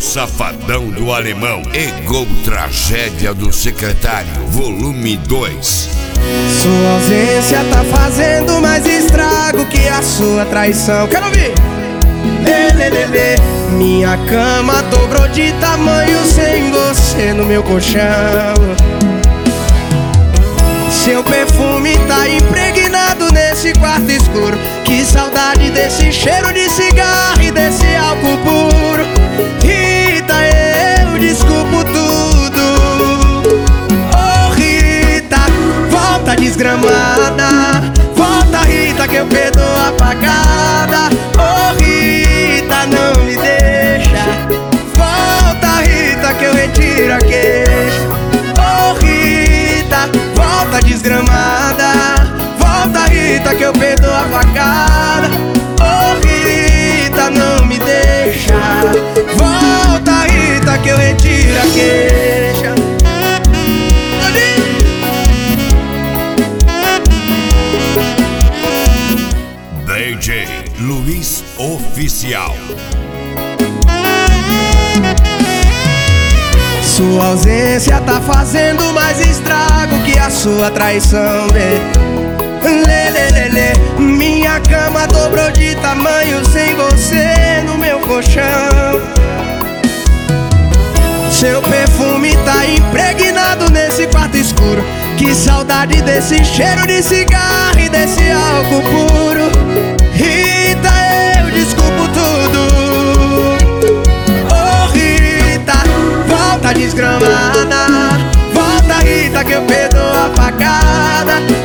Safadão do Alemão e Gol Tragédia do Secretário, volume 2. Sua ausência tá fazendo mais estrago que a sua traição. Quero ouvir! Lê, lê, lê, lê. Minha cama dobrou de tamanho sem você no meu colchão. Seu perfume tá impregnado nesse quarto escuro. Que saudade desse cheiro de cigarro e desse álcool puro. Rita, eu desculpo tudo. Oh Rita, volta desgramada. Volta Rita que eu perdoo a pagada. Oh Rita, não me deixa. Volta Rita que eu retiro a queixa. Oh Rita, volta desgramada. Volta Rita que eu perdoo a facada. Oh Rita, não me deixa. Volta Rita que eu retiro a queixa. DJ Luiz Oficial. Sua ausência tá fazendo mais estrago que a sua traição, lê, lê, lê, lê, lê. Minha cama dobrou de tamanho sem você no meu colchão. Seu perfume tá impregnado nesse quarto escuro. Que saudade desse cheiro de cigarro e desse álcool puro. Rita, eu desculpo tudo. Oh Rita, volta desgramada. Volta Rita que eu perdoo a facada.